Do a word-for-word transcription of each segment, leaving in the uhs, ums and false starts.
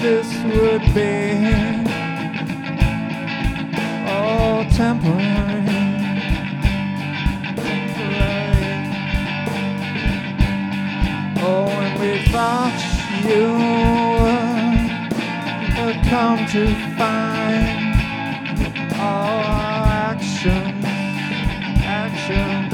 this would be all temporary, temporary. Oh, and we thought you would come to find all our actions, actions.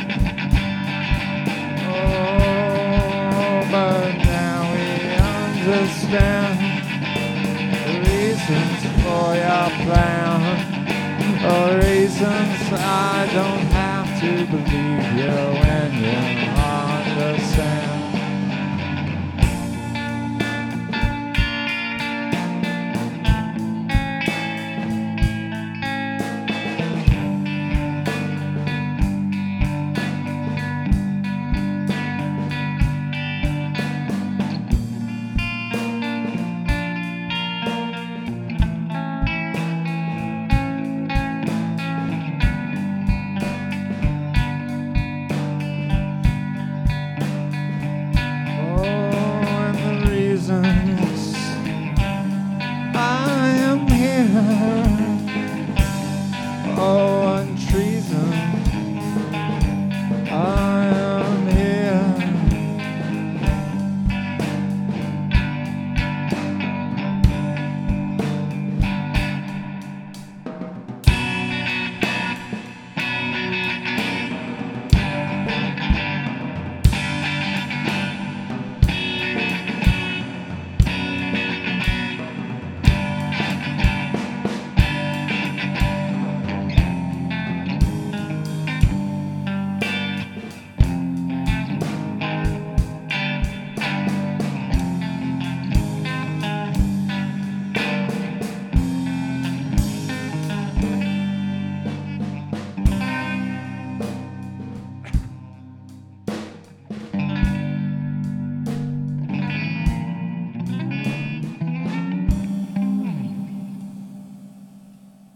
Oh, but now we understand the reasons for your plan, or reasons I don't have to believe you.